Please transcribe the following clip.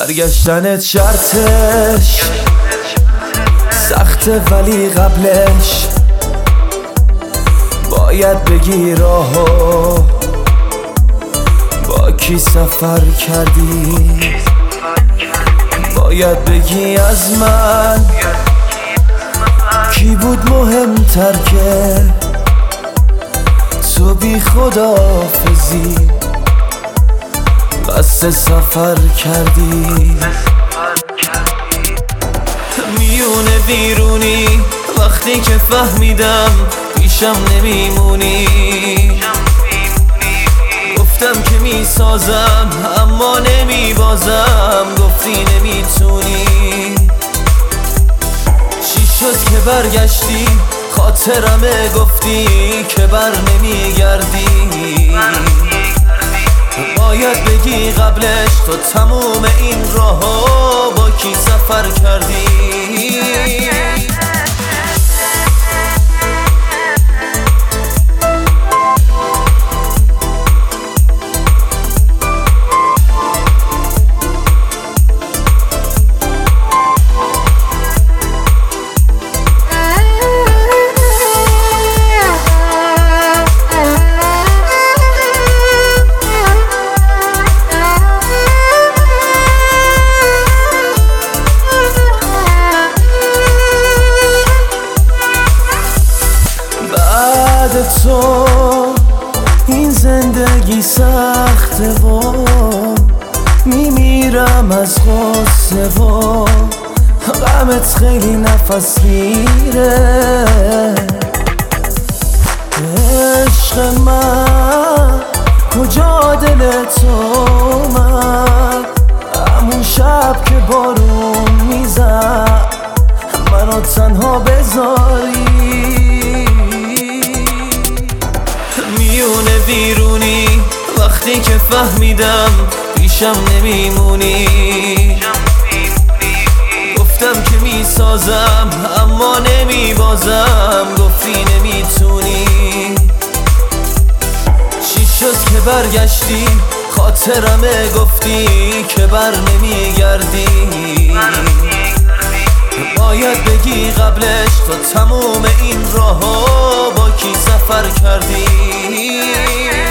برگشتنت شرطش سخته ولی قبلش باید بگی راهو با کی سفر کردی، باید بگی از من کی بود مهمتر که تو بی خداحافظی قصد سفر کردی. میونه بیرونی وقتی که فهمیدم پیشم نمیمونی، گفتم که میسازم اما نمیبازم، گفتی نمیتونی. چی شد که برگشتی خاطرمه گفتی که بر نمیگردی، باید بگی قبلش تو تموم این راهو با کی سفر کردی. تو این زندگی سخته و میمیرم از غصه و غمت خیلی نفس میره. عشق من کجا دل تو من، همون شب که بارون میزد منو تنها بذاری. میونه بیرونی وقتی که فهمیدم پیشم نمیمونی، گفتم که میسازم اما نمیبازم، گفتی نمیتونی. چی شد که برگشتی خاطرمه گفتی که بر نمیگردی، باید بگی قبلش تو تموم این راهو با کی سفر کردی.